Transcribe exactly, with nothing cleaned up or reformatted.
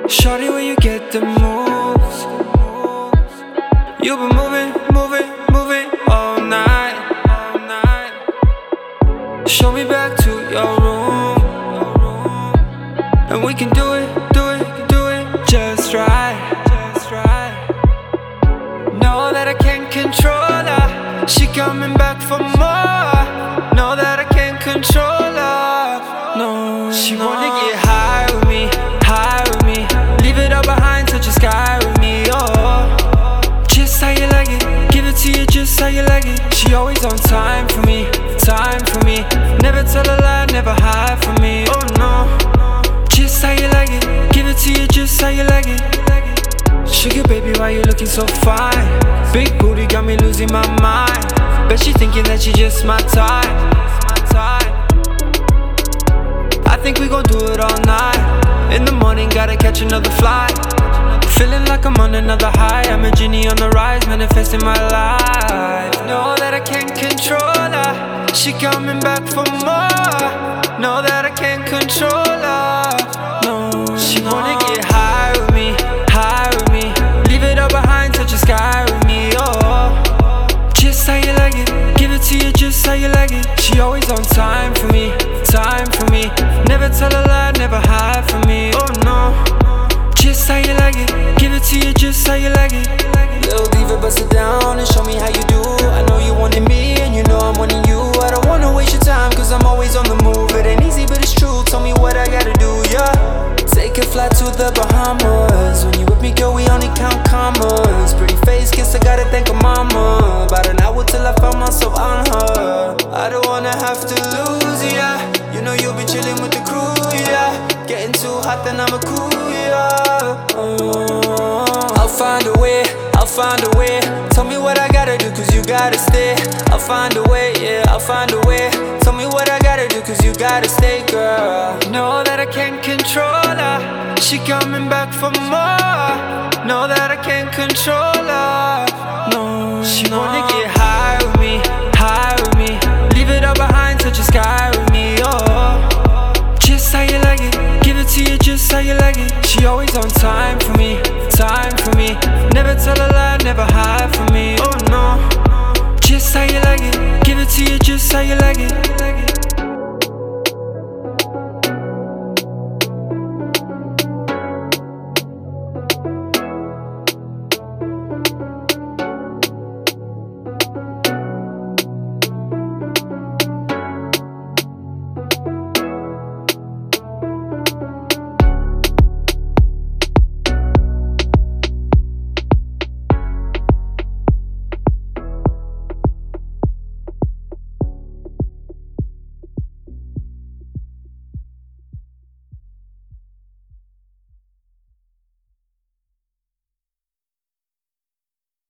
Shawty, where you get the moves? You've been moving, moving, moving all night, all night. Show me back to your room, and we can do it, do it, do it just right, just right. Know that I can't control her, she coming back for more. Know that I can't control her, no. She no. wanna get high with me, high with me. Leave it all behind, touch the sky with me, oh. Just how you like it, give it to you just how you like it. She always on time for me, time for me. Never tell a lie, never hide from me, oh no. Just how you like it, give it to you just how you like it. Sugar baby, why you looking so fine? Big booty got me losing my mind. Bet she thinking that she just my type, my type. I think we gon' do it all night. In the morning, gotta catch another flight. Feeling like I'm on another high. I'm a genie on the rise, manifesting my life. Know that I can't control her, she coming back for more. Know that I can't control her, no. She no. wanna get high with me, high with me. Leave it all behind, touch the sky with me, oh. Just how you like it, give it to you just how you like it. She always on time for me, time for me. Never tell a lie, never hide from me, oh no. Just how you like it, give it to you just how you like it. Little diva, bust it down and show me how you do. I know you wanted me and you know I'm wanting you. I don't wanna waste your time cause I'm always on the move. It ain't easy but it's true, tell me what I gotta do, yeah. Take a flight to the Bahamas. When you with me girl we only count commas. Pretty face kiss, I gotta thank her mama. About an hour till I found myself on her. I don't wanna have to lose ya, yeah. You know you'll be chilling with the crew, yeah. Getting too hot then I'ma cool, yeah. uh, I'll find a way, I'll find a way. Tell me what I gotta do cause you gotta stay. I'll find a way, yeah, I'll find a way. Tell me what I gotta do cause you gotta stay, girl. Know that I can't control her, she coming back for more. Know that I can't control her, no. She no. wanna get high with me, high with me. Leave it all behind, touch the sky with me, oh. Just how you like it, give it to you just how you like it. She always on time for me, time for me. Never tell a